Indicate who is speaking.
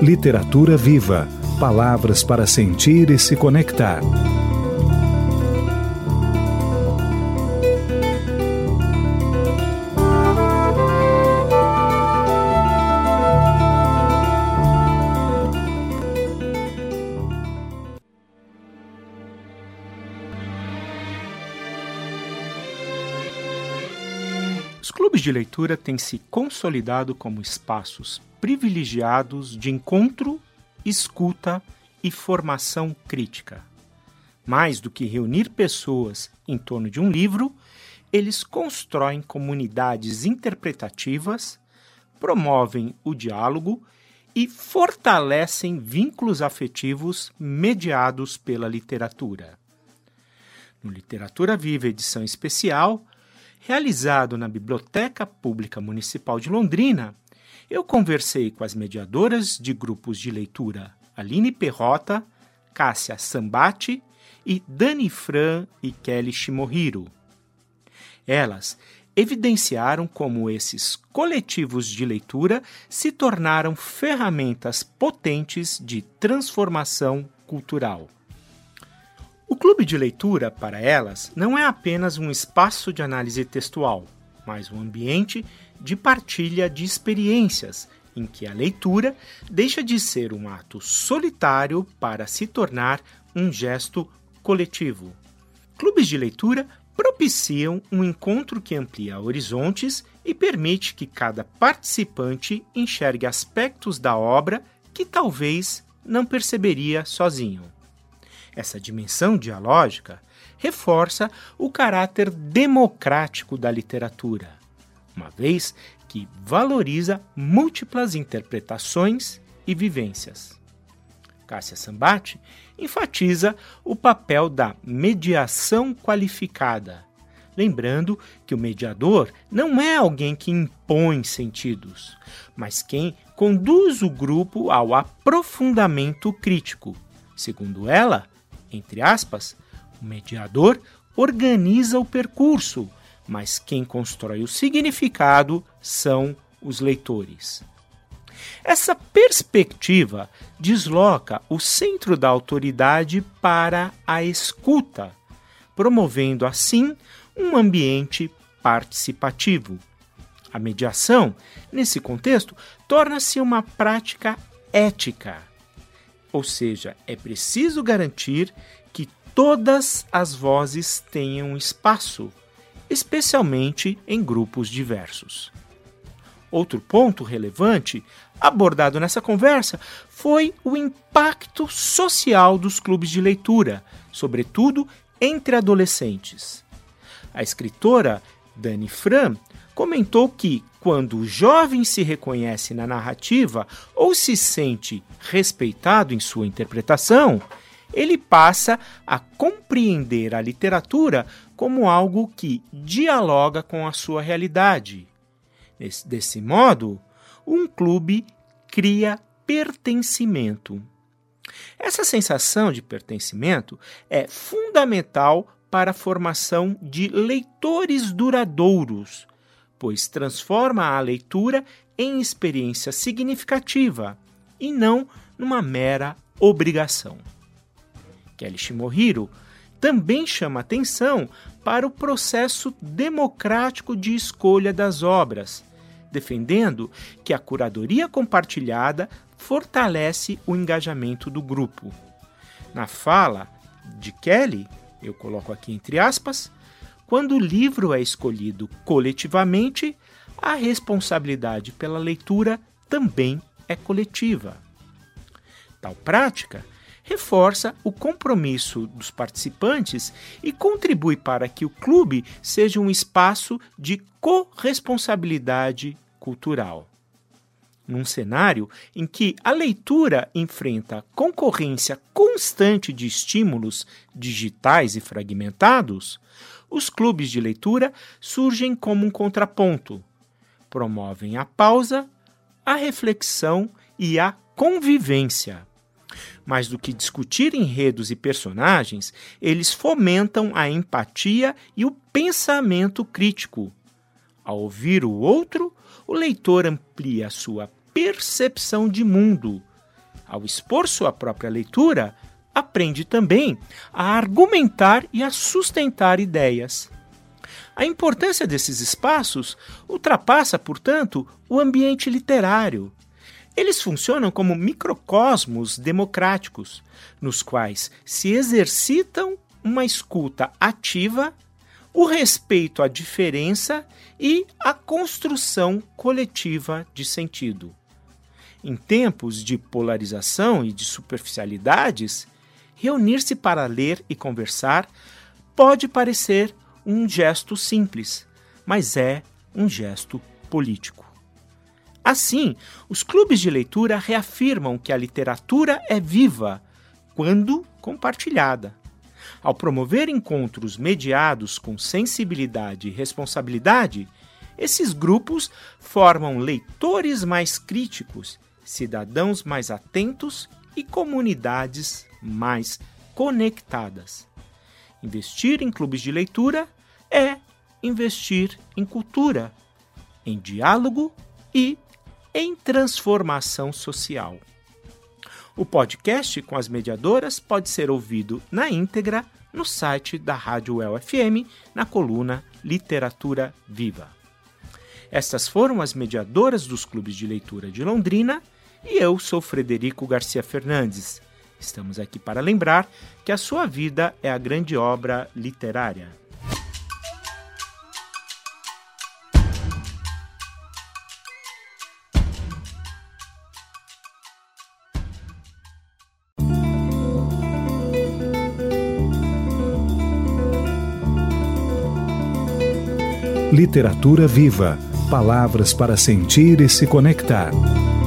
Speaker 1: Literatura Viva. Palavras para sentir e se conectar.
Speaker 2: Os clubes de leitura têm se consolidado como espaços privilegiados de encontro, escuta e formação crítica. Mais do que reunir pessoas em torno de um livro, eles constroem comunidades interpretativas, promovem o diálogo e fortalecem vínculos afetivos mediados pela literatura. No Literatura Viva, edição especial, realizado na Biblioteca Pública Municipal de Londrina, eu conversei com as mediadoras de grupos de leitura Aline Perrota, Cássia Sambati e Dani Fran e Kelly Shimohiro. Elas evidenciaram como esses coletivos de leitura se tornaram ferramentas potentes de transformação cultural. O clube de leitura, para elas, não é apenas um espaço de análise textual, mas um ambiente de partilha de experiências, em que a leitura deixa de ser um ato solitário para se tornar um gesto coletivo. Clubes de leitura propiciam um encontro que amplia horizontes e permite que cada participante enxergue aspectos da obra que talvez não perceberia sozinho. Essa dimensão dialógica reforça o caráter democrático da literatura, uma vez que valoriza múltiplas interpretações e vivências. Cássia Sambati enfatiza o papel da mediação qualificada, lembrando que o mediador não é alguém que impõe sentidos, mas quem conduz o grupo ao aprofundamento crítico. Segundo ela, entre aspas, o mediador organiza o percurso, mas quem constrói o significado são os leitores. Essa perspectiva desloca o centro da autoridade para a escuta, promovendo assim um ambiente participativo. A mediação, nesse contexto, torna-se uma prática ética, ou seja, é preciso garantir que todas as vozes tenham espaço, especialmente em grupos diversos. Outro ponto relevante abordado nessa conversa foi o impacto social dos clubes de leitura, sobretudo entre adolescentes. A escritora Dani Fran comentou que, quando o jovem se reconhece na narrativa ou se sente respeitado em sua interpretação, ele passa a compreender a literatura como algo que dialoga com a sua realidade. Desse modo, um clube cria pertencimento. Essa sensação de pertencimento é fundamental para a formação de leitores duradouros, pois transforma a leitura em experiência significativa e não numa mera obrigação. Kelly Shimohiro também chama atenção para o processo democrático de escolha das obras, defendendo que a curadoria compartilhada fortalece o engajamento do grupo. Na fala de Kelly, eu coloco aqui entre aspas, quando o livro é escolhido coletivamente, a responsabilidade pela leitura também é coletiva. Tal prática reforça o compromisso dos participantes e contribui para que o clube seja um espaço de corresponsabilidade cultural. Num cenário em que a leitura enfrenta concorrência constante de estímulos digitais e fragmentados, os clubes de leitura surgem como um contraponto, promovem a pausa, a reflexão e a convivência. Mais do que discutir enredos e personagens, eles fomentam a empatia e o pensamento crítico. Ao ouvir o outro, o leitor amplia sua percepção de mundo, Ao expor sua própria leitura, aprende também a argumentar e a sustentar ideias. A importância desses espaços ultrapassa, portanto, o ambiente literário. Eles funcionam como microcosmos democráticos, nos quais se exercitam uma escuta ativa, o respeito à diferença e a construção coletiva de sentido. Em tempos de polarização e de superficialidades, reunir-se para ler e conversar pode parecer um gesto simples, mas é um gesto político. Assim, os clubes de leitura reafirmam que a literatura é viva quando compartilhada. Ao promover encontros mediados com sensibilidade e responsabilidade, esses grupos formam leitores mais críticos, cidadãos mais atentos e comunidades mais conectadas. Investir em clubes de leitura é investir em cultura, em diálogo e em transformação social. O podcast com as mediadoras pode ser ouvido na íntegra no site da Rádio UEL-FM, na coluna Literatura Viva. Estas foram as mediadoras dos clubes de leitura de Londrina e eu sou Frederico Garcia Fernandes. Estamos aqui para lembrar que a sua vida é a grande obra literária.
Speaker 1: Literatura Viva. Palavras para sentir e se conectar.